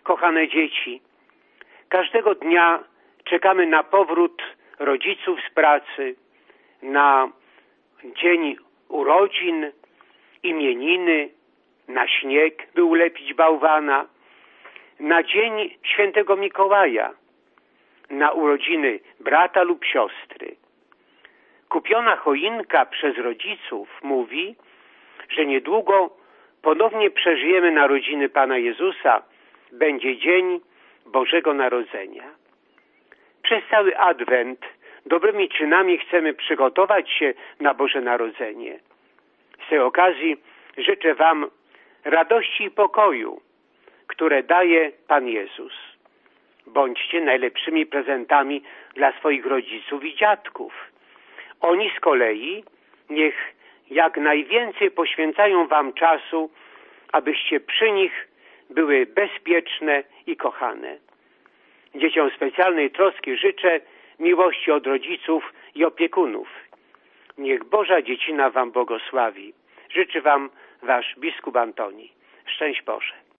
kochane dzieci, każdego dnia czekamy na powrót rodziców z pracy, na dzień urodzin, imieniny, na śnieg, by ulepić bałwana, na dzień świętego Mikołaja, na urodziny brata lub siostry. Kupiona choinka przez rodziców mówi, że niedługo ponownie przeżyjemy narodziny Pana Jezusa. Będzie dzień Bożego Narodzenia. Przez cały Adwent dobrymi czynami chcemy przygotować się na Boże Narodzenie. Z tej okazji życzę Wam radości i pokoju, które daje Pan Jezus. Bądźcie najlepszymi prezentami dla swoich rodziców i dziadków. Oni z kolei niech jak najwięcej poświęcają Wam czasu, abyście przy nich były bezpieczne i kochane. Dzieciom specjalnej troski życzę miłości od rodziców i opiekunów. Niech Boża Dziecina Wam błogosławi. Życzy Wam Wasz biskup Antoni. Szczęść Boże.